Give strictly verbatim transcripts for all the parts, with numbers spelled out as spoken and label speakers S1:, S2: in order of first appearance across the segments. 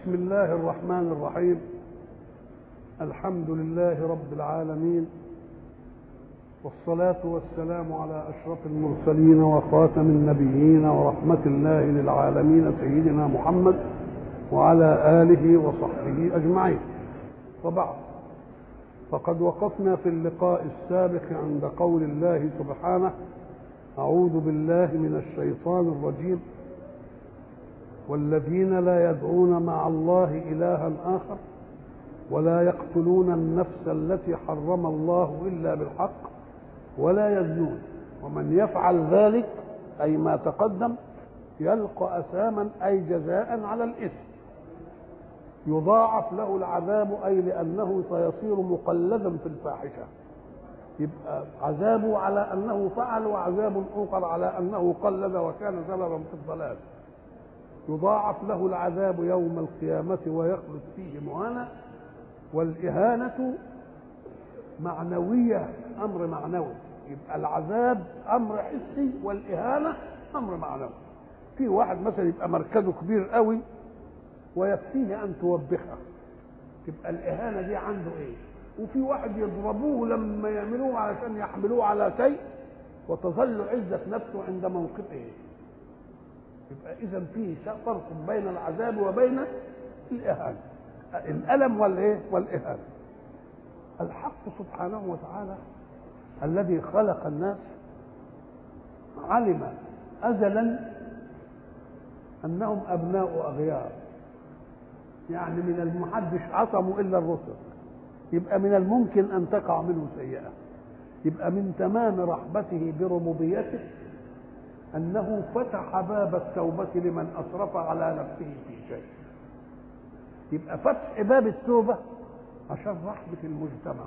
S1: بسم الله الرحمن الرحيم. الحمد لله رب العالمين، والصلاة والسلام على أشرف المرسلين وخاتم النبيين ورحمة الله للعالمين سيدنا محمد وعلى آله وصحبه أجمعين. وبعد، فقد وقفنا في اللقاء السابق عند قول الله سبحانه: أعوذ بالله من الشيطان الرجيم: والذين لا يدعون مع الله إلها آخر ولا يقتلون النفس التي حرم الله إلا بالحق ولا يزنون ومن يفعل ذلك أي ما تقدم يلقى أثاما أي جزاء على الإثم يضاعف له العذاب، أي لأنه سيصير مقلدا في الفاحشة، يبقى عذابه على أنه فعل وعذاب آخر على أنه قلد وكان سببا في الضلال. يضاعف له العذاب يوم القيامة ويخلد فيه مهانا. والإهانة معنوية، أمر معنوي، يبقى العذاب أمر حسي والإهانة أمر معنوي. في واحد مثلا يبقى مركزه كبير قوي ويكفيه أن توبخه، تبقى الإهانة دي عنده إيه؟ وفي واحد يضربوه لما يعملوه علشان يحملوه على شيء وتظل عزة نفسه عند موقفه. يبقى إذا فيه فرق بين العذاب وبين الإهانة، الألم والإيه؟ والإهانة. الحق سبحانه وتعالى الذي خلق الناس علم أزلا أنهم أبناء أغيار، يعني من المحدش عصموا إلا الرسل، يبقى من الممكن أن تقع منه سيئة. يبقى من تمام رحمته بربوبيته أنه فتح باب التوبة لمن أسرف على نفسه في شيء. يبقى فتح باب التوبة عشان رحمة المجتمع،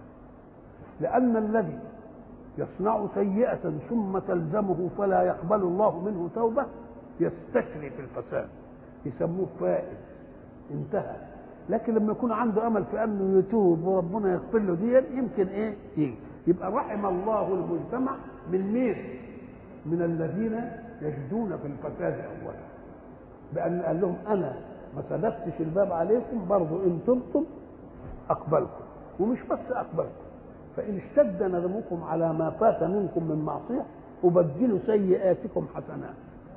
S1: لأن الذي يصنع سيئة ثم تلزمه فلا يقبل الله منه توبة يستشري في الفساد، يسموه فائز، انتهى. لكن لما يكون عنده أمل في أنه يتوب وربنا يغفر له دي يمكن إيه يجي. يبقى رحم الله المجتمع من مين؟ من الذين يجدون في الفساد أولا، بأن قال لهم أنا ما سددتش الباب عليكم، برضو إن تبتم أقبلكم، ومش بس أقبلكم، فإن اشتد ندمكم على ما فات منكم من معصية أبدل سيئاتكم حسنات،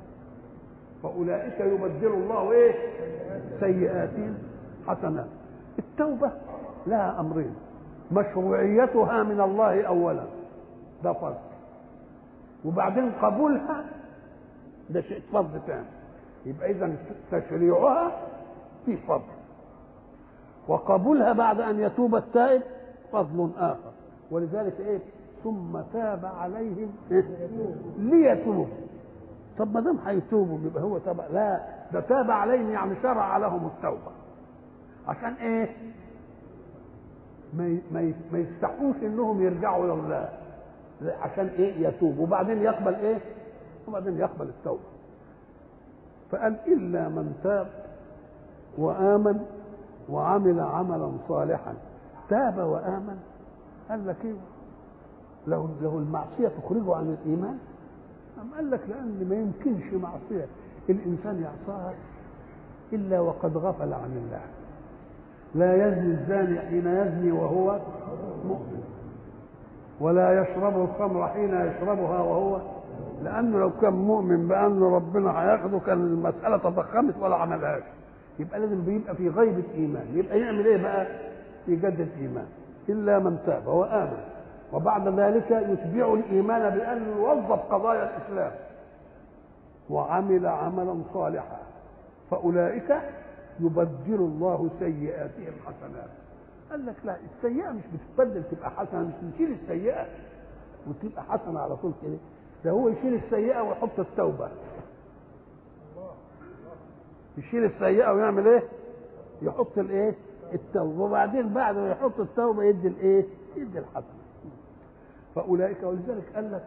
S1: فأولئك يبدل الله إيه؟ سيئاتهم حسنات. التوبة لها أمرين: مشروعيتها من الله أولا، ده فرض، وبعدين قبولها ده شيء فرض ثاني. يبقى إذن تشريعها في فضل، وقبولها بعد أن يتوب التائب فضل آخر. ولذلك إيه؟ ثم تاب عليهم إيه؟ ليتوبوا. طب ما دام هيتوبوا يبقى هو تاب؟ لا، ده تاب عليهم يعني شرع لهم التوبة عشان إيه؟ ما ما يستحقوش إنهم يرجعوا إلى الله، عشان إيه؟ يتوب وبعدين يقبل إيه؟ وبعدين يقبل التوبة. فقال: إلا من تاب وآمن وعمل عملا صالحا. تاب وآمن، قال لك إيه؟ لو لو المعصية تخرجه عن الإيمان؟ أم قال لك لأن ما يمكنش معصية الإنسان يعصاها إلا وقد غفل عن الله. لا يزني الزاني حين يزني وهو مؤمن، ولا يشرب الخمر حين يشربها وهو، لأنه لو كان مؤمن بأن ربنا هياخده كان المسألة تضخمت ولا عملهاش. يبقى لازم بيبقى في غيبة إيمان. يبقى يعمل إيه بقى؟ يجدد إيمان. إلا من تاب وآمن وبعد ذلك يتبع الإيمان بأن يوظف قضايا الإسلام وعمل عملا صالحا، فأولئك يبدل الله سيئاتهم حسنات. قال لك لا، السيئة مش بتتبدل تبقى حسنة، مش نشيل السيئة وتبقى حسنة على طول كده، ده هو يشيل السيئة ويحط التوبة. يشيل السيئة ويعمل ايه؟ يحط الايه؟ التوبة، وبعدين بعد ما يحط التوبة يدي الايه؟ يدي الحسنة. فأولئك، ولذلك قال لك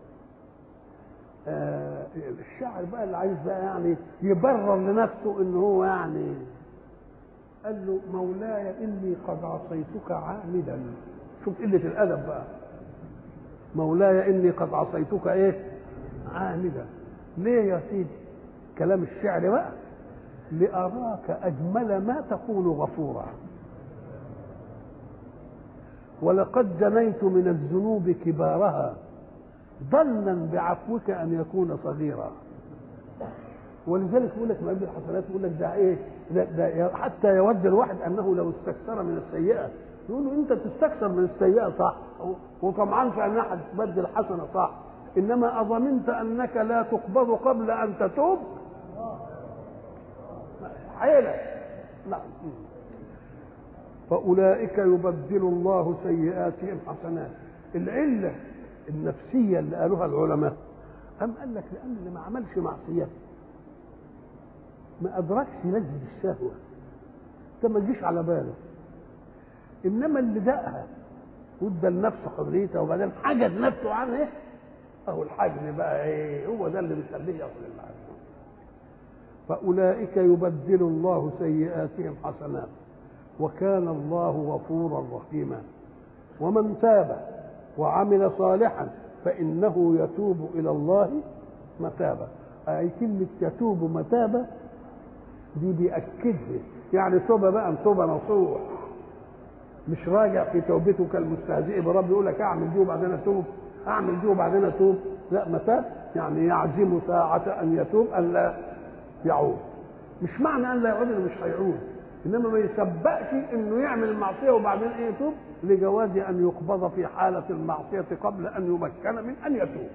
S1: آه الشاعر بقى اللي عايز بقى يعني يبرر لنفسه ان هو يعني قال له: مولاي إني قد عصيتك عامدا. شوف قلة الأدب بقى. مولاي إني قد عصيتك إيه؟ عامدا. ليه يا سيدي؟ كلام الشعر بقى. لأراك أجمل ما تكون غفورا، ولقد جنيت من الذنوب كبارها ظنا بعفوك أن يكون صغيرا. ولذلك يقول لك مقابل الحسنات، يقول لك ده ايه ده, ده حتى يود الواحد انه لو استكثر من السيئه، يقول له انت تستكثر من السيئه صح، وطمعان في انها تبدل حسنه صح، انما اظننت انك لا تقبض قبل ان تتوب حيلة. نعم. فاولئك يبدل الله سيئاتهم حسنات. العله النفسيه اللي قالوها العلماء، أم قال لك لأن اللي ما عملش معصية ما أدركش لذة الشهوة، ده ما تجيش على باله. إنما اللي دقها وادى لنفسه حريتها وبعدين حجز نفسه عنها، أهو الحجز بقى إيه، هو ده اللي بيخليه يصل للعالم. فأولئك يبدل الله سيئاتهم حسنات وكان الله غفورا رحيما. ومن تاب وعمل صالحا فإنه يتوب إلى الله متابا. أي كلمة يتوب متابا دي بيأكدها، يعني توبة بقى توبة نصوح، مش راجع في توبته كالمستهزئ برب يقول لك أعمل دي وبعدين أتوب، أعمل دي وبعدين أتوب، لا متاب يعني يعزم ساعة أن يتوب أن لا يعود. مش معنى أن لا يعود إنه مش هيعود، إنما ما يسبقش إنه يعمل المعصية وبعدين إيه يتوب، لجواز أن يقبض في حالة المعصية قبل أن يمكن من أن يتوب.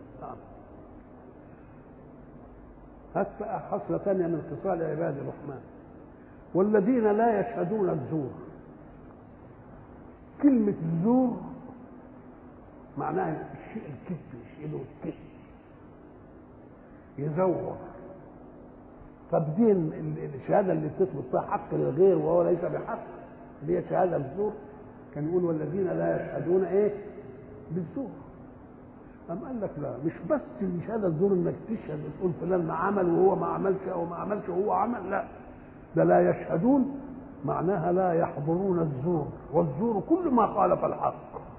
S1: هات بقى حصلة ثانية من خصال عباد الرحمن، والذين لا يشهدون الزور. كلمة الزور معناها الشيء الكذب، يشهدوا الكذب، يزور. طب دي الشهادة اللي بتثبت فيها حق للغير وهو ليس بحق، اللي هي شهادة الزور. كان يقول والذين لا يشهدون ايه بالزور. أم قال لك لا، مش بس الشهاده الزور انك تشهد وتقول فلان عمل وهو ما عملش او ما عملش وهو عمل، لا، ده لا يشهدون معناها لا يحضرون الزور، والزور كل ما خالف الحق.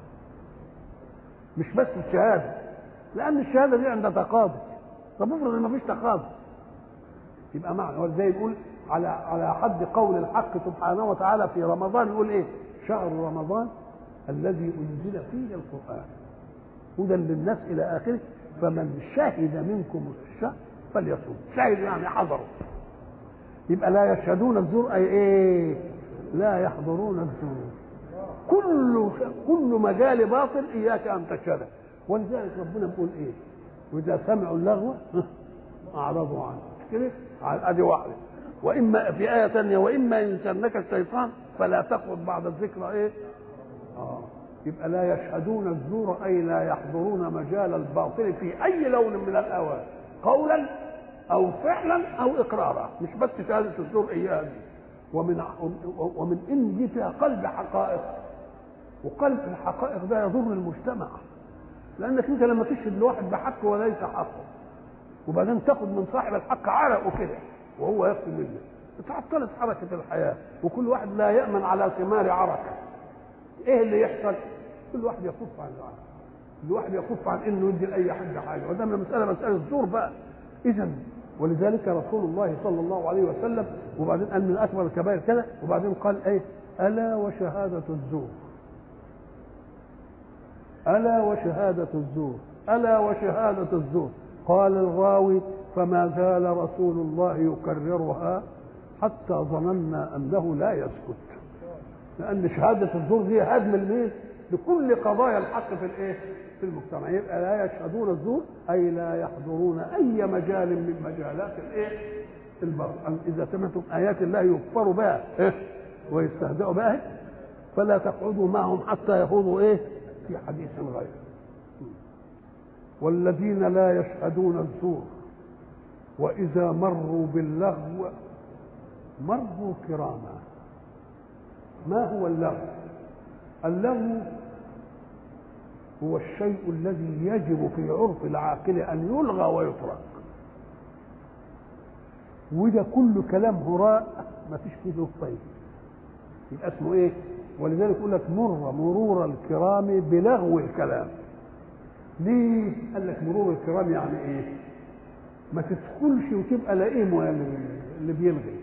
S1: مش بس الشهاده، لان الشهاده دي عند تقاضي. طب افرض ان ما فيش تقاضي، يبقى معنى هو زي يقول على على حد قول الحق سبحانه وتعالى في رمضان، يقول ايه؟ شهر رمضان الذي انزل فيه القران هدى للناس الى اخره، فمن شهد منكم الشهر فليصوم. شهد يعني حضروا. يبقى لا يشهدون الزور اي ايه؟ لا يحضرون الزور. كل كل مجال باطل اياك ان تشهده. ولذلك ربنا بيقول ايه؟ واذا سمعوا اللغو اعرضوا عنه. كده ادي واحده. واما في ايه ثانيه واما ينسنك الشيطان فلا تقعد بعد الذكرى ايه؟ اه يبقى لا يشهدون الزور اي لا يحضرون مجال الباطل في اي لون من الالوان، قولا او فعلا او اقرارا. مش بس شهاده الزور اياها دي. ومن ومن ان دي فيها قلب حقائق، وقلب الحقائق ده يضر المجتمع، لانك انت لما تشهد لواحد بحق وليس حقه وبعدين تاخد من صاحب الحق عرقه كده وهو ياخد منه، اتعطلت حركه الحياه، وكل واحد لا يامن على ثمار عركه. ايه اللي يحصل؟ كل واحد يكف عن العرق، كل واحد يكف عن انه يدي لاي حد حاجه، وده من المساله مساله الزور بقى. اذا ولذلك رسول الله صلى الله عليه وسلم وبعدين قال من اكبر الكبائر كذا، وبعدين قال ايه؟ الا وشهاده الزور، الا وشهاده الزور، الا وشهاده الزور. قال الراوي فما زال رسول الله يكررها حتى ظننا انه لا يسكت، لان شهاده الزور دي هدم الميل لكل قضايا الحق في الايه؟ في المجتمع. يبقى لا يشهدون الزور اي لا يحضرون اي مجال من مجالات الايه؟ الباطل. اذا سمعتم ايات الله يكفر بها إيه؟ ويستهزئوا بها فلا تقعدوا معهم حتى يخوضوا ايه؟ في حديث غيره. والذين لا يشهدون الزور واذا مروا باللغو مروا كراما. ما هو اللغو؟ اللغو هو الشيء الذي يجب في عرف العاقل ان يلغى ويترك، وده كل كلام هراء ما فيش فيه له طيب، يبقى اسمه ايه؟ ولذلك يقول لك مر مرور الكرام بلغو الكلام. ليه؟ قال لك مرور الكرام يعني ايه؟ ما تدخلش وتبقى لئيم اللي بيلغي.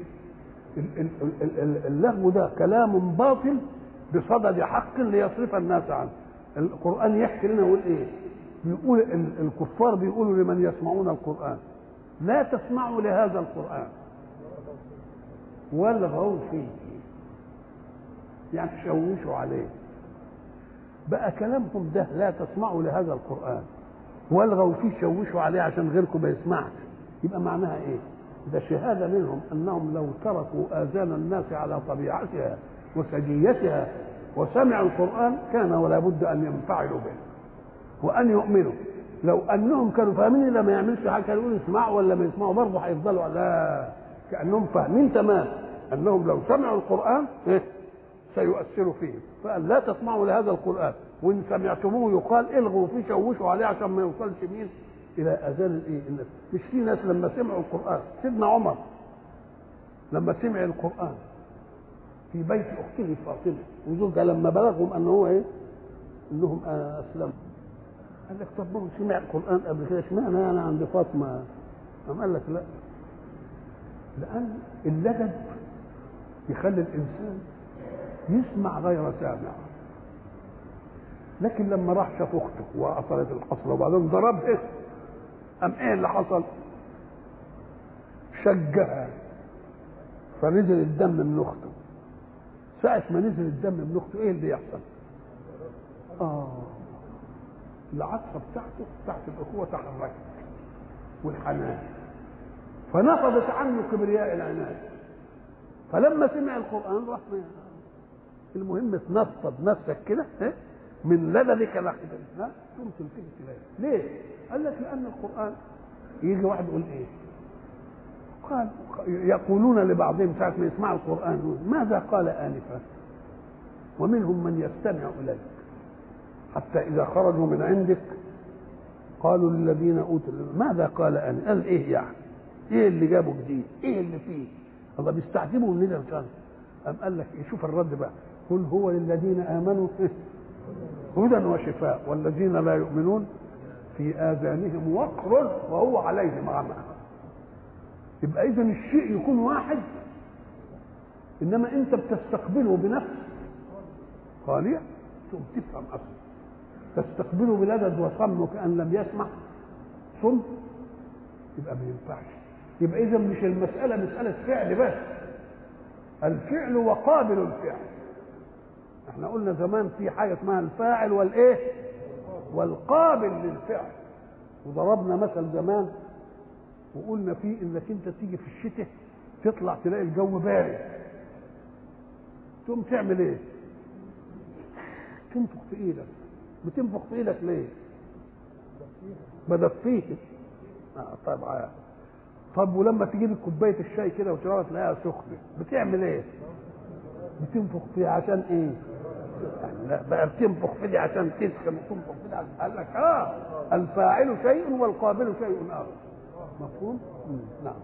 S1: اللغو ده كلام باطل بصدد حق ليصرف الناس عنه. القرآن يحكي لنا يقول ايه؟ بيقول الكفار بيقولوا لمن يسمعون القرآن لا تسمعوا لهذا القرآن والغوا فيه، يعني تشوشوا عليه. بقى كلامهم ده لا تسمعوا لهذا القرآن والغوا فيه، شوشوا عليه عشان غيركم ما يسمعش، يبقى معناها ايه؟ ده شهادة منهم انهم لو تركوا آذان الناس على طبيعتها وسجيتها وسمعوا القرآن كان ولا بد ان ينفعلوا به وان يؤمنوا. لو انهم كانوا فاهمين لما يعملش حاجه كانوا يقولوا يسمعوا ولا ما يسمعوا برضه هيفضلوا، لا، كانهم فاهمين تمام انهم لو سمعوا القرآن إيه؟ سيؤثر فيهم. فقال لا تسمعوا لهذا القرآن وان سمعتموه يقال الغوا فيه شوشوا عليه عشان ما يوصلش مين الى اذان الايه الناس. مش في ناس لما سمعوا القرآن، سيدنا عمر لما سمع القرآن في بيت اخته فاطمه وزوجها لما بلغهم ان هو ايه انهم اسلموا، قال لك طب ما سمع القرآن قبل كده اشمعنى انا عند فاطمه؟ قام قال لك لا، لان اللدب يخلي الانسان يسمع غير سامع. لكن لما راح شاف اخته واصلت الحصره وبعدين ضربها، قام ايه اللي حصل؟ شجها فنزل الدم من اخته. ساعة ما نزل الدم من اخته ايه اللي يحصل؟ اه العاطفه بتاعته بتاعت الاخوه تحركت والحنان، فنفضت عنه كبرياء العناد. فلما سمع القرآن راح المهم تنفض نفسك كده من لددك لحظة ها ثم تلتفت اليه. ليه؟ قال لك لأن القرآن يجي واحد يقول ايه؟ قال يقولون لبعضهم ساعة ما يسمعوا القرآن ماذا قال آنفا؟ ومنهم من يستمع إليك حتى إذا خرجوا من عندك قالوا للذين أوتوا ماذا قال آنفا؟ قال إيه يعني؟ إيه اللي جابه جديد؟ إيه اللي فيه؟ الله بيستعجبوا مننا مكان. أم قال لك إيه؟ شوف الرد بقى، قل هو للذين آمنوا هدى وشفاء والذين لا يؤمنون في آذانهم وقر وهو عليهم عمى. يبقى إذن الشيء يكون واحد إنما أنت بتستقبله بنفس خالية ثم تفهم أصلا، تستقبله بلدد وصم كأن لم يسمع صم، يبقى ما ينفعش. يبقى إذن مش المسألة مسألة فعل بس، الفعل وقابل الفعل. احنا قلنا زمان في حاجة اسمها الفاعل والإيه والقابل للفعل، وضربنا مثل زمان وقلنا فيه انك انت تيجي في الشتاء تطلع تلاقي الجو بارد، تقوم تعمل ايه؟ تنفخ في ايدك. بتنفخ في ايدك ليه؟ بدفيه. اه طبعا. طب ولما تجيب كوبايه الشاي كده وتشربها تلاقيها سخنه بتعمل ايه؟ بتنفخ فيها عشان ايه؟ لا بقى بتنفخ في دي عشان تسخن وتنفخ في دي عشان قال لك اه الفاعل شيء والقابل شيء اخر. مفهوم؟ نعم.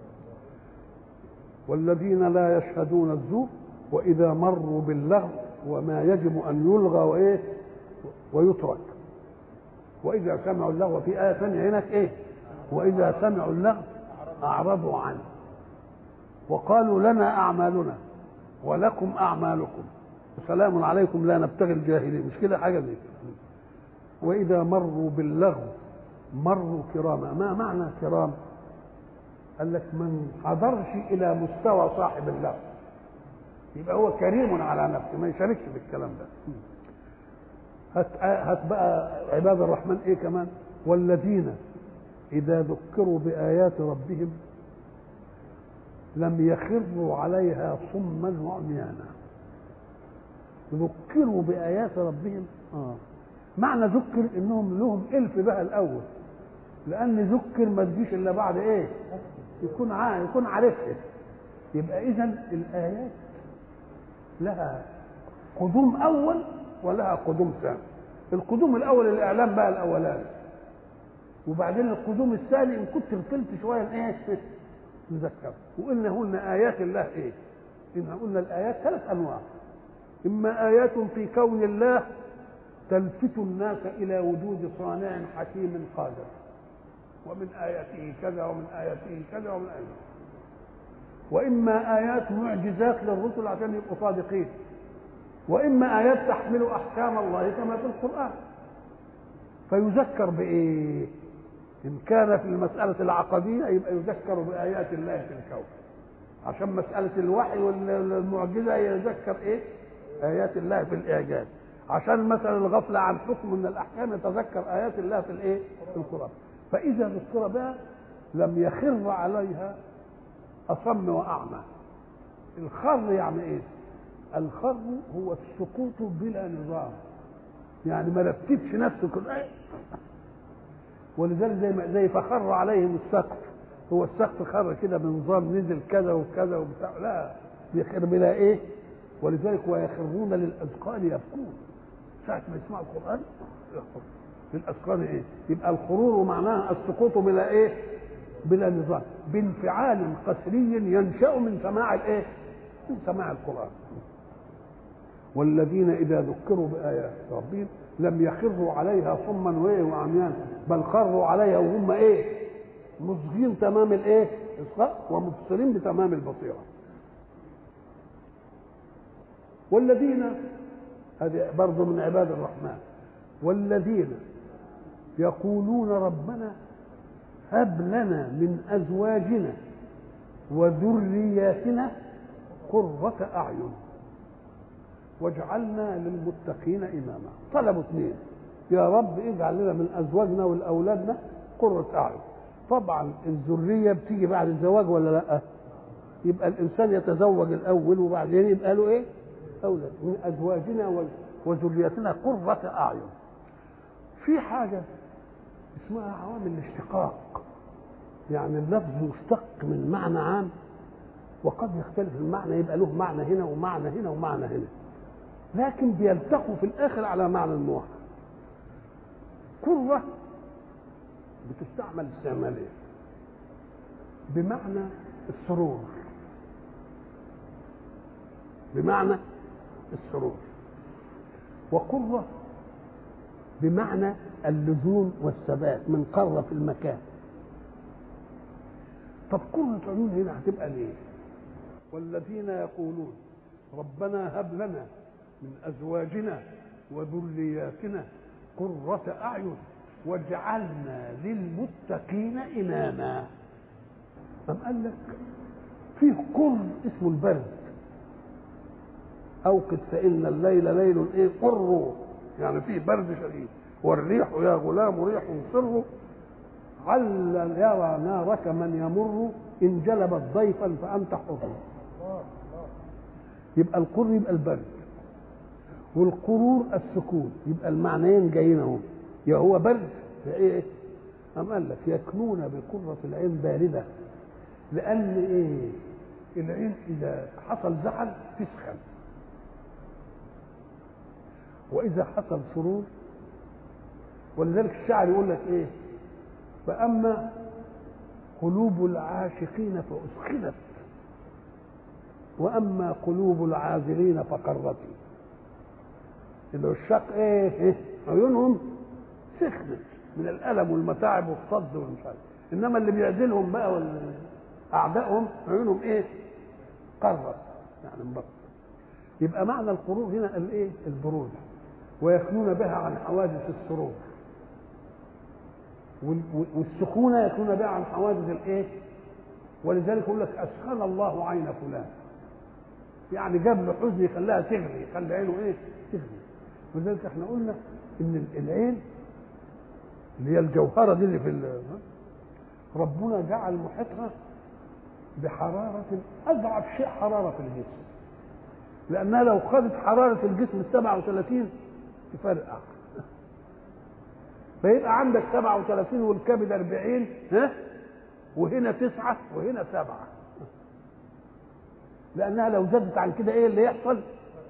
S1: والذين لا يشهدون الزور واذا مروا باللغو وما يجب ان يلغى وايه ويترك. واذا سمعوا اللغو في ايه ثانيه هناك ايه؟ واذا سمعوا اللغو اعرضوا عنه وقالوا لنا اعمالنا ولكم اعمالكم سلام عليكم لا نبتغي الجاهلين. مش كده حاجه زي كده. واذا مروا باللغو مروا كراما. ما معنى كرام؟ قال لك من حضرش الى مستوى صاحب اللغو يبقى هو كريم على نفسه، ما يشاركش بالكلام ده. هات هات بقى عباد الرحمن ايه كمان؟ والذين اذا ذكروا بايات ربهم لم يخروا عليها صما وعميانا. ذكروا بايات ربهم اه معنى ذكر انهم لهم الف بقى الاول، لان ذكر ما تجيش الا بعد ايه؟ يكون عارف يكون عارفها. يبقى اذا الايات لها قدوم اول ولها قدوم ثاني. القدوم الاول الاعلام بقى الاولاني، وبعدين القدوم الثاني ان كنت غفلت شويه الايه نذكر. وقلنا قلنا ايات الله ايه؟ إن قلنا الايات ثلاث انواع، اما ايات في كون الله تلفت الناس الى وجود صانع حكيم قادر، ومن اياته كذا ومن اياته كذا ومن اياته. وإما آيات معجزات للرسل عشان يبقوا صادقين، وإما آيات تحمل أحكام الله كما في القرآن. فيذكر بإيه؟ إن كان في المسألة العقدية يبقى يذكر بآيات الله في الكون، عشان مسألة الوحي والمعجزة يذكر إيه؟ آيات الله في الإعجاز. عشان مثلا الغفلة عن حكم من الأحكام يتذكر آيات الله في الإيه؟ في القرآن. فإذا ذكر بها لم يخر عليها أصم وأعمى. الخر يعني إيه؟ الخر هو السقوط بلا نظام، يعني ما رتبش نفسه كده، ولذلك زي ما زي فخر عليهم السقف، هو السقف خر كده بنظام نزل كذا وكذا وبتاع، لا بيخر بلا ايه. ولذلك ويخرون للاذقان يبكون، ساعة ما يسمعوا القرآن يخرون للاذقان ايه؟ يبقى الخرور معناها السقوط بلا ايه؟ بلا نظام، بانفعال قسري ينشأ من سماع الايه؟ من سماع القرآن. والذين إذا ذكروا بآيات ربهم لم يخروا عليها صما وايه وعميانا، بل خروا عليها وهم ايه؟ مصغين تمام الايه؟ إصغاء، ومبصرين بتمام البصيرة. والذين، هذه برضه من عباد الرحمن، والذين يقولون ربنا هب لنا من أزواجنا وذرياتنا قرة أعين واجعلنا للمتقين إماما. طلبوا اثنين، يا رب اجعل لنا من أزواجنا والأولادنا قرة أعين. طبعا الذرية بتيجي بعد الزواج ولا لا؟ يبقى الإنسان يتزوج الأول وبعدين يبقى له إيه؟ أولاد. من أزواجنا وذرياتنا قرة أعين. في حاجة اسمها عوامل الاشتقاق، يعني اللفظ يشتق من معنى عام وقد يختلف المعنى، يبقى له معنى هنا ومعنى هنا ومعنى هنا، لكن بيلتقوا في الآخر على معنى واحد. قرة بتستعمل استعمالين، بمعنى السرور، بمعنى السرور، وقرة بمعنى اللزوم والثبات، من قرة في المكان. طب قرة عيون هنا هتبقى ليه؟ والذين يقولون ربنا هب لنا من أزواجنا وذرياتنا قرة أعين واجعلنا للمتقين إماما. أم قال لك فيه قر اسمه البرد، أوقد فإن الليل ليل إيه؟ قر، يعني فيه برد شديد. والريح يا غلام ريح سر، عل يرى نارك من يمر إن جلبت ضيفا فأنت حر. يبقى القر يبقى البرد، والقرور السكون، يبقى المعنيين جايين اهو، يا هو برد يا ايه؟ أم قال لك يكنون بقرة العين باردة، لأن ايه؟ العين إذا حصل زحل تسخن، وإذا حصل سرور. ولذلك الشاعر يقول لك ايه؟ فأما قلوب العاشقين فأسخنت وأما قلوب العاذلين فقرت. العشاق ايه؟ ايه؟ عيونهم سخنت من الألم والمتاعب والصد والمش عارف، إنما اللي بيعزلهم بقى أعدائهم عيونهم ايه؟ قرت، يعني مبطل. يبقى معنى القرور هنا الايه؟ البرود، ويكنون بها عن حوادث السرور، والسكونة يكون بها عن حوادث الايه؟ ولذلك يقول لك أسخن الله عين فلان، يعني جاب له حزن يخليها تغلي، يخلي عينه ايه؟ تغلي. ولذلك احنا قلنا ان العين اللي هي الجوهرة دي اللي في ربنا جعل محيطها بحرارة أضعف شيء حرارة في الجسم، لأنها لو خدت حرارة الجسم السبعة وثلاثين تفرقع، فيبقى عندك سبعة وثلاثين والكبد أربعين، ها؟ وهنا تسعة وهنا سبعة، لأنها لو زادت عن كده إيه اللي يحصل؟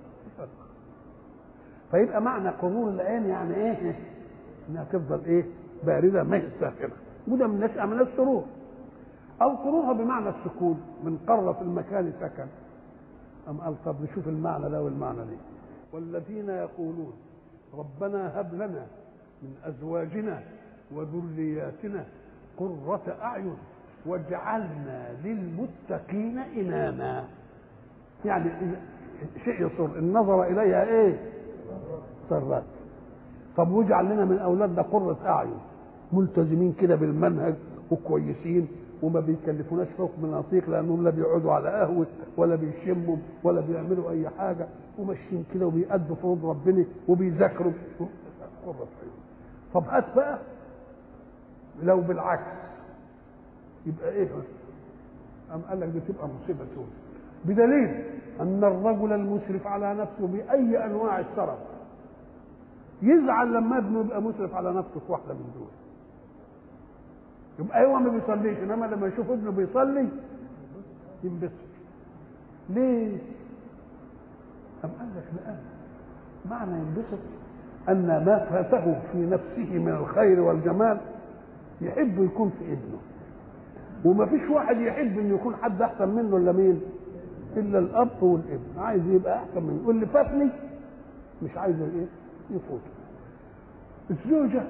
S1: فيبقى معنى قرور العين يعني إيه؟ إنها تفضل إيه؟ باردة ما هي ساخنة، وده من نشأ من السرور. أو قرورها بمعنى السكون، من قر في المكان سكن. أم قال طب نشوف المعنى ده والمعنى ده. والذين يقولون ربنا هب لنا من أزواجنا وذرياتنا قرة أعين وجعلنا للمتقين إماما. يعني شيء يصر النظر إليها إيه؟ سرات. طب واجعل لنا من أولادنا قرة أعين، ملتزمين كده بالمنهج وكويسين وما بيكلفوناش حكم نطيق، لأنهم لا بيقعدوا على قهوة ولا بيشموا ولا بيعملوا أي حاجة، وماشيين كده وبيأدوا فروض ربنا وبيذاكروا قرة أعين. طب هات بقى لو بالعكس يبقى إيه؟ أم قال لك دي تبقى مصيبة سودة، بدليل أن الرجل المسرف على نفسه بأي أنواع السرف يزعل لما ابنه يبقى مسرف على نفسه في واحدة من دول، يبقى هو ما بيصليش، إنما لما يشوف ابنه بيصلي ينبسط. ليه؟ أم قال لك لأن معنى ينبسط أن ما فاته في نفسه من الخير والجمال يحب يكون في ابنه، وما فيش واحد يحب ان يكون حد احسن منه الا مين؟ الا الاب والابن، عايز يبقى احسن منه، واللي فاتني مش عايز ايه؟ يفوت. الزوجه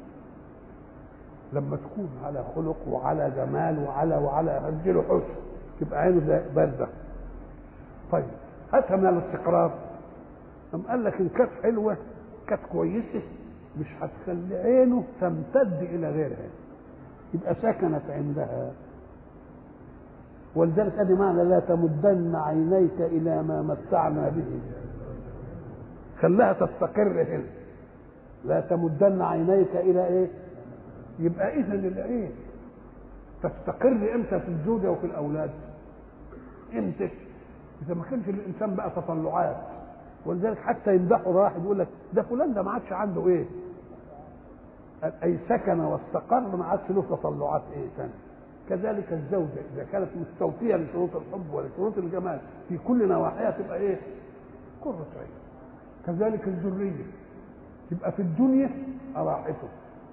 S1: لما تكون على خلق وعلى جمال وعلى وعلى هديله حسن تبقى عينه بارده. طيب هاتها من الاستقرار. أم قال لك ان كانت حلوه كانت كويسه مش هتخلي عينه تمتد الى غيرها، يبقى سكنت عندها. ولذلك ادي معنى لا تمدن عينيك الى ما متعنا به، خلاها تستقر هنا. لا تمدن عينيك الى ايه؟ يبقى اذا العين تستقر امتى في الزوجه وفي الاولاد؟ امتى؟ اذا ما كانش الانسان بقى تطلعات. ولذلك حتى يمدحوا واحد يقول لك ده فلان ده ما عادش عنده ايه؟ اي سكن واستقر، ما عادش له تطلعات ايه ثانيه. كذلك الزوجه اذا كانت مستوفيه لشروط الحب ولشروط الجمال في كل نواحيها تبقى ايه؟ قرة عين. كذلك الذريه يبقى في الدنيا راحته،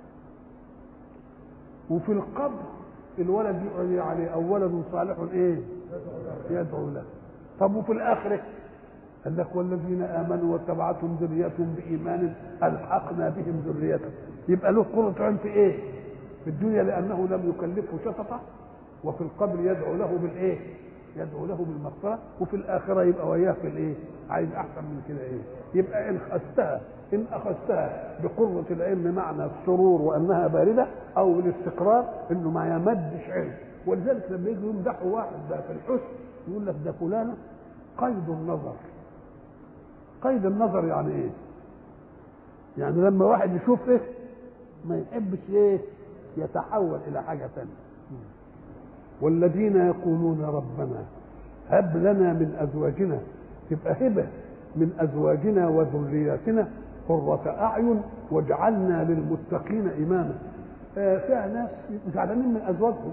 S1: وفي القبر الولد يقعد عليه او ولد صالح ايه؟ يدعو له. طب وفي الاخره قال لك والذين امنوا واتبعتهم ذريتهم بايمان الحقنا بهم ذريتهم، يبقى له قرة عين في ايه؟ في الدنيا لانه لم يكلفه شططه، وفي القبر يدعو له بالايه؟ يدعو له بالمغفره، وفي الاخره يبقى وياه في الايه؟ عايز احسن من كده ايه؟ يبقى ان اخذتها ان اخذتها بقرة العين بمعنى السرور وانها بارده، او الاستقرار انه ما يمدش عين. ولذلك لما يجوا يمدحوا واحد بقى في الحسن يقول لك ده فلانه قيد النظر. قيد النظر يعني ايه؟ يعني لما واحد يشوف ايه ما يحبش ايه؟ يتحول الى حاجه ثانيه. والذين يقولون ربنا هب لنا من ازواجنا، تبقى هبه من ازواجنا وذرياتنا قرة اعين واجعلنا للمتقين اماما. آه فيها ناس زعلانين من ازواجهم،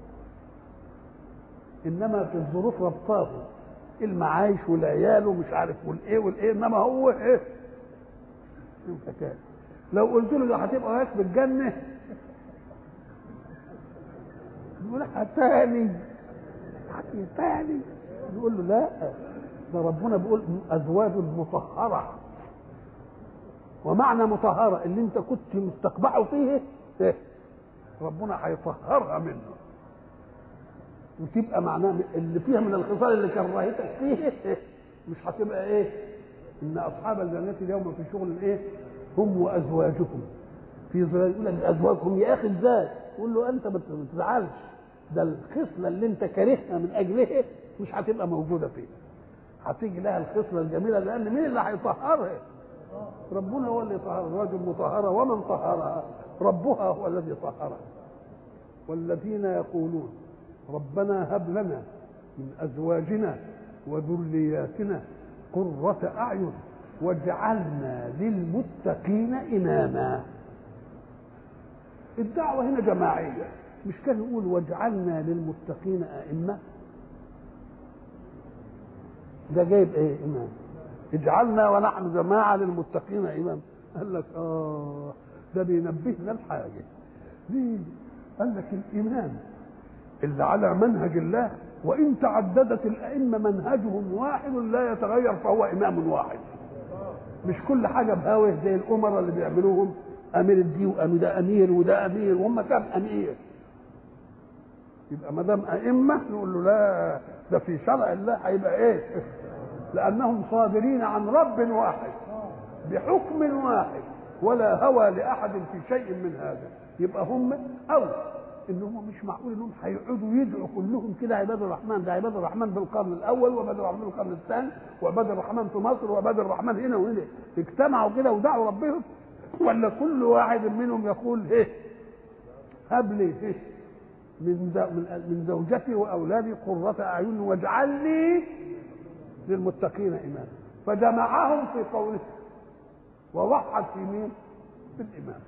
S1: انما في الظروف ربطاهم المعايش والعيال ومش عارف والايه والايه، انما هو ايه؟ الحكايه. لو قلت له ده هتبقى وياك في الجنه يقول لك تاني تاني، يقول له لا، ده ربنا بيقول ازواج مطهره، ومعنى مطهره اللي انت كنت مستقبحه فيه ايه؟ ربنا هيطهرها منه، وتبقى معناه اللي فيها من الخصال اللي كرهتك فيه إيه؟ مش هتبقى ايه؟ ان اصحاب الجنه اليوم في شغل ايه؟ هم وازواجهم في ظلال. يقول لك ازواجهم يا اخي ازاي؟ يقول له انت ما تزعلش، ده الخصله اللي انت كارهها من اجلها مش هتبقى موجوده فيه، هتيجي لها الخصله الجميله، لان مين اللي هيطهرها؟ ربنا هو اللي طهر. الرجل مطهره، ومن طهرها؟ ربها هو الذي طهرها. والذين يقولون ربنا هب لنا من ازواجنا وذرياتنا قرة اعين واجعلنا للمتقين اماما. الدعوه هنا جماعيه، مش كان يقول واجعلنا للمتقين ائمه؟ ده جايب ايه؟ امام. اجعلنا ونحن جماعه للمتقين امام. قال لك اه ده بينبهنا الحاجه. ليه؟ قال لك الامام اللي على منهج الله، وان تعددت الائمه منهجهم واحد لا يتغير فهو امام واحد. مش كل حاجه بهواه زي الامراء اللي بيعملوهم امير الدين وامير ده امير وده امير وهم كام امير. يبقى ما دام ائمه نقول له لا، ده في شرع الله هيبقى ايه؟ لانهم صادرين عن رب واحد بحكم واحد ولا هوى لاحد في شيء من هذا. يبقى هم او ان هم مش معقول انهم هيقعدوا يدعوا كلهم كده عباد الرحمن، ده عباد الرحمن بالقرن الاول وعباد الرحمن بالقرن الثاني وعباد الرحمن في مصر وعباد الرحمن هنا وهنا، اجتمعوا كده ودعوا ربهم؟ ولا كل واحد منهم يقول ايه؟ هب لي ايه من من زوجتي واولادي قرة اعين واجعلني للمتقين اماما. فجمعهم في قوله ووحد في مين؟ في الامام.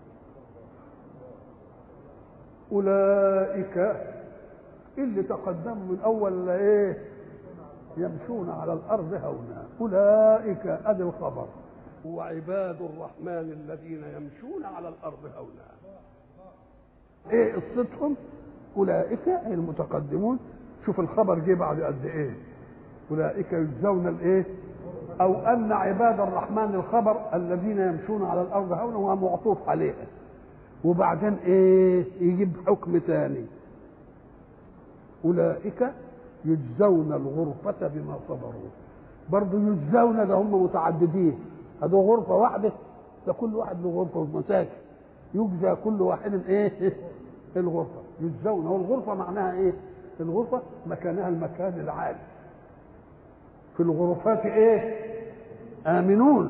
S1: اولئك اللي تقدموا من اول ايه؟ يمشون على الارض هونا. اولئك ادي الخبر، وعباد الرحمن الذين يمشون على الارض هونا. ايه قصتهم؟ اولئك المتقدمون. شوف الخبر جه بعد قد ايه؟ اولئك يجزون الايه؟ او ان عباد الرحمن الخبر الذين يمشون على الارض هونا وهو معطوف عليها، وبعدين ايه؟ يجيب حكم ثاني، اولئك يجزون الغرفة بما صبروا. برضه يجزون، ده هم متعددين، هذا غرفة واحدة، ده كل واحد له غرفة في مساكن، يجزى كل واحد ايه؟ الغرفة. يجزون، هو الغرفة معناها ايه؟ الغرفة مكانها المكان العالي. في الغرفات ايه؟ آمنون.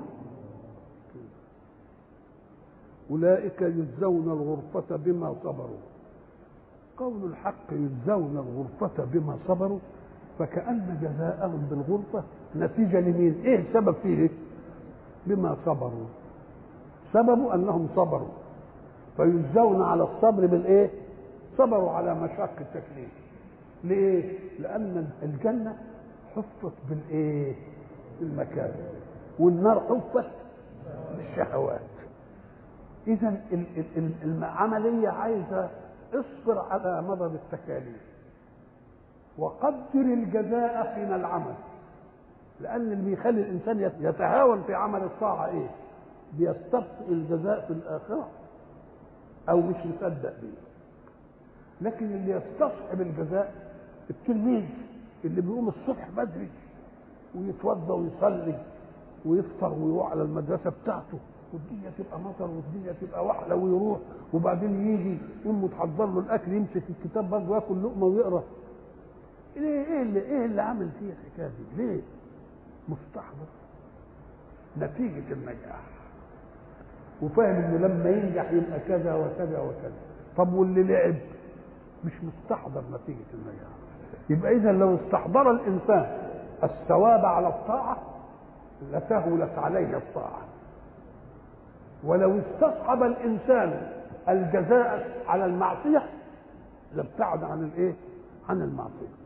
S1: أولئك يجزون الغرفة بما صبروا. قول الحق يجزون الغرفة بما صبروا، فكأن جزاءهم بالغرفة نتيجة لمين؟ ايه السبب فيه؟ بما صبروا. سبب انهم صبروا، فيجزون على الصبر بالايه؟ صبروا على مشاق التكليف. ليه؟ لأن الجنة حفت بالايه؟ بالمكاره، والنار حفت بالشهوات. اذا العمليه عايزه اصبر على مضض التكاليف وقدر الجزاء حين العمل، لان اللي بيخلي الانسان يتهاون في عمل الطاعه ايه؟ بيستبطئ الجزاء في الاخره او مش مصدق بيه. لكن اللي يستصحب الجزاء التلميذ اللي بيقوم الصبح بدري ويتوضا ويصلي ويفطر ويروح على المدرسه بتاعته، والدنيا تبقى مطر والدنيا تبقى وحله ويروح، وبعدين يجي امه تحضر له الاكل يمسك الكتاب برضه ياكل لقمه ويقرا. ايه ايه اللي ايه اللي عامل فيه الحكايه دي؟ ليه؟ مستحضر نتيجه النجاح، وفاهم انه لما ينجح يبقى كذا وكذا وكذا. طب واللي لعب مش مستحضر نتيجه النجاح. يبقى اذا لو استحضر الانسان الثواب على الطاعه لسهلت عليه الطاعه، ولو استصحب الانسان الجزاء على المعصيه لابتعد عن الايه؟ عن المعصيه.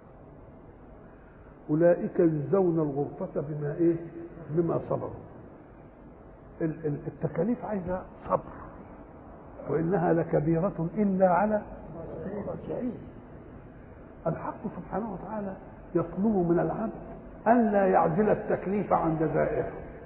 S1: اولئك يجزون الغرفه بما ايه؟ بما صبروا. التكاليف عايزه صبر، وانها لكبيره الا على الخاشعين. الحق سبحانه وتعالى يطلب من العبد ان لا يعجل التكليف عن جزائه.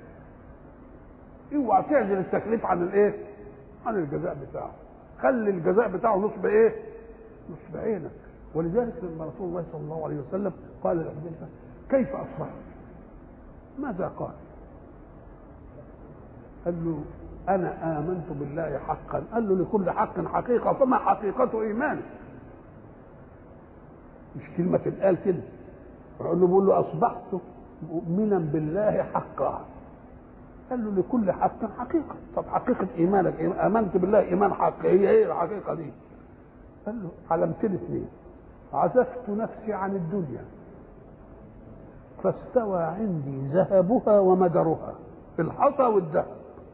S1: اوعى تعجل التكليف عن الايه؟ عن الجزاء بتاعه. خلي الجزاء بتاعه نصب ايه؟ نصب عينك. ولذلك لما رسول الله صلى الله عليه وسلم قال لحذيفه كيف اصبحت؟ ماذا قال؟ قال له انا امنت بالله حقا. قال له لكل حق حقيقه، فما حقيقه ايمانك؟ مش كلمه تتقال كده. قال له بقول له اصبحت مؤمنا بالله حقا. قال له لكل حق حقيقه. طب حقيقه ايمانك إيه؟ امنت بالله ايمان حق، هي ايه الحقيقه دي؟ قال له علمتين اثنين: عزفت نفسي عن الدنيا فاستوى عندي ذهبها ومدرها في الحصى والذهب،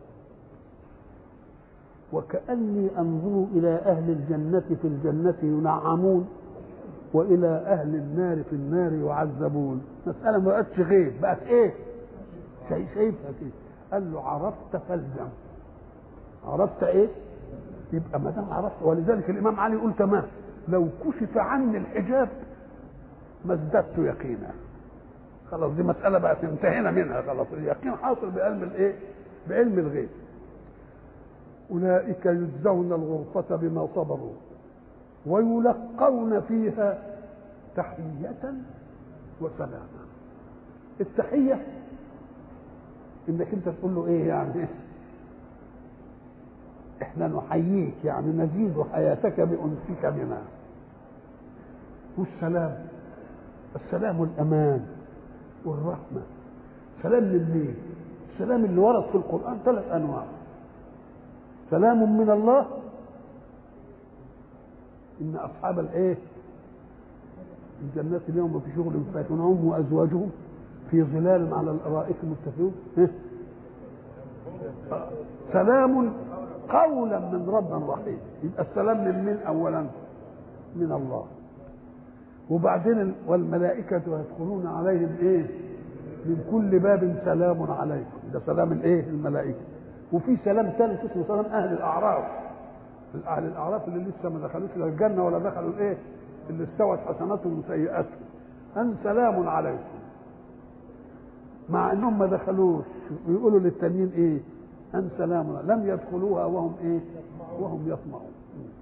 S1: وكأني أنظر إلى أهل الجنة في الجنة ينعمون وإلى أهل النار في النار يعذبون. مسألة ما بقتش غيب، بقت إيه؟ شيء شايفها كده. قال له عرفت فالزم. عرفت إيه؟ يبقى ما دام عرفت. ولذلك الإمام علي يقول تمام لو كشف عني الحجاب ما ازددت يقينا. خلاص دي مسألة بقت انتهينا منها، خلاص اليقين حاصل بعلم الإيه؟ بعلم الغيب. أولئك يجزون الغرفة بما صبروا ويلقون فيها تحية وسلاما. التحية انك انت تقول له ايه يعني؟ احنا نحييك يعني نزيد حياتك بأنسك بنا. والسلام، السلام الأمان والرحمة. سلام من مين؟ السلام اللي ورد في القرآن ثلاث أنواع: سلام من الله، إن أصحاب الإيه؟ الجنات اليوم في شغل فاكهون هم وأزواجهم في ظلال على الأرائك متكئون. سلام قولا من رب رحيم. يبقى السلام من مين أولا؟ من الله. وبعدين والملائكة يدخلون عليهم إيه؟ من كل باب سلام عليكم. ده سلام الإيه؟ الملائكة. وفي سلام ثالث اسمه سلام أهل الأعراف. أهل الأعراف اللي لسه ما دخلوش إلى الجنة ولا دخلوا الإيه؟ اللي استوت حسناتهم وسيئاتهم. أن سلام عليكم. مع أنهم ما دخلوش ويقولوا للتانيين إيه؟ أن سلام عليكم. لم يدخلوها وهم إيه؟ وهم يطمعون.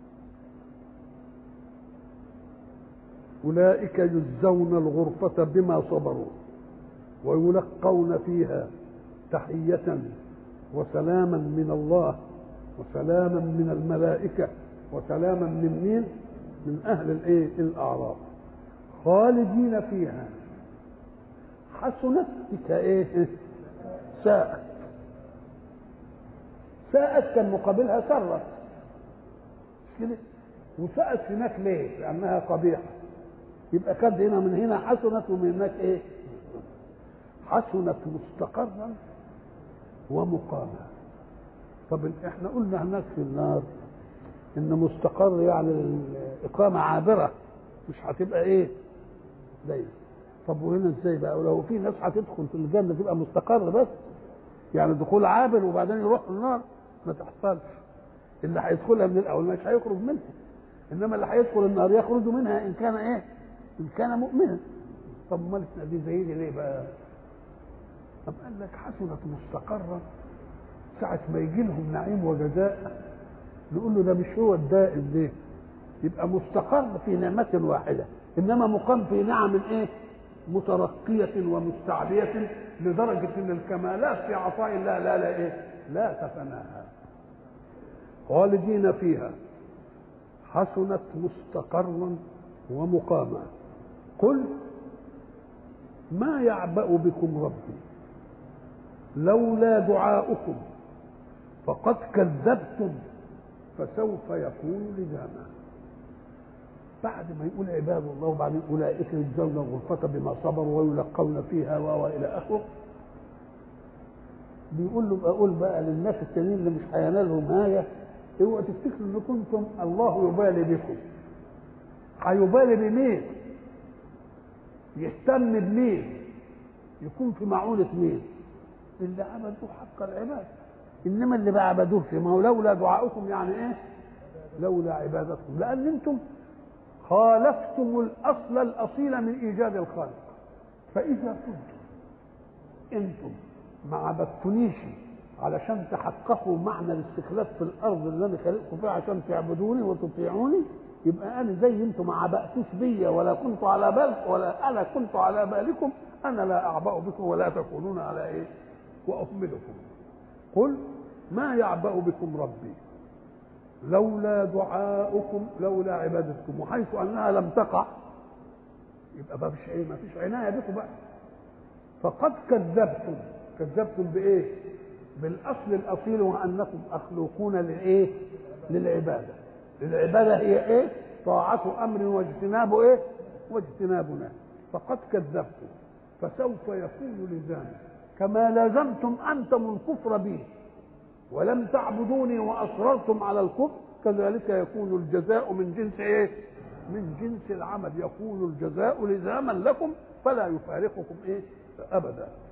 S1: أولئك يجزون الغرفة بما صبروا ويلقون فيها تحية وسلاما من الله وسلاما من الملائكة وسلاما من مين؟ من أهل الإيه؟ الأعراف. خالدين فيها. حسنت كإيه؟ ساءت. ساءت كان مقابلها سرت كده، وساءت هناك ليه؟ لأنها قبيحة. يبقى كد هنا من هنا حسنت ومن هناك ايه؟ حسنت مستقرا ومقاما. طب احنا قلنا هناك في النار ان مستقر يعني الاقامه عابره مش هتبقى ايه؟ دايما. طب وهنا ازاي بقى؟ ولو في ناس هتدخل في الجنه تبقى مستقر بس، يعني دخول عابر وبعدين يروح النار ما تحصلش. اللي هيدخلها من الاول مش هيخرج منها، انما اللي هيدخل النار يخرج منها ان كان ايه؟ ان كان مؤمنا. طب مالتنا دي زي دي ليه بقى؟ طب قال لك حسنت مستقرا. ساعة ما يجي لهم نعيم وجزاء نقول له ده مش هو الدائم ليه؟ يبقى مستقر في نعمة واحدة، انما مقام في نعم ايه؟ مترقية ومستعلية لدرجة ان الكمالات في عطاء الله لا لا ايه؟ لا تتناهى. خالدين فيها حسنت مستقرا ومقاما. قل ما يعبأ بكم ربي لولا دعاؤكم فقد كذبتم فسوف يكون لزاما. بعد ما يقول عباد الله وبعدين اولئك يجزون الغرفة بما صبروا ويلقون فيها والى اخره، بيقول له بقول بقى للناس التانيين اللي مش هينالهم آية: اوعوا تفتكروا ان كنتم الله يبالي بكم. هيبالي بمين؟ يهتم بمين؟ يكون في معونة مين؟ اللي عبدوه حق العباد. انما اللي بعبدوه في ما هو لولا دعاؤكم يعني ايه؟ لولا عبادتكم، لان انتم خالفتم الاصل الاصيل من ايجاد الخالق. فاذا كنتم انتم ما عبدتونيش علشان تحققوا معنى الاستخلاف في الارض اللي انا خلقكم فيها عشان تعبدوني وتطيعوني، يبقى انا زي انتم ما عبأتوش بيا ولا كنت على بالكم ولا انا كنت على بالكم، انا لا اعبأ بكم ولا تكونون على ايه؟ واهملكم. قل ما يعبأ بكم ربي لولا دعاؤكم لولا عبادتكم. وحيث انها لم تقع يبقى ما فيش ايه؟ ما فيش عنايه بكم بقى. فقد كذبتم. كذبتم بايه؟ بالاصل الاصيل وانكم مخلوقون للايه؟ للعباده. العباده هي ايه؟ طاعه امر واجتناب ايه؟ واجتنابنا. فقد كذبتم فسوف يكون لزاما. كما لازمتم انتم الكفر بي ولم تعبدوني واصررتم على الكفر، كذلك يكون الجزاء من جنس ايه؟ من جنس العمل. يكون الجزاء لزاما لكم فلا يفارقكم ايه؟ ابدا.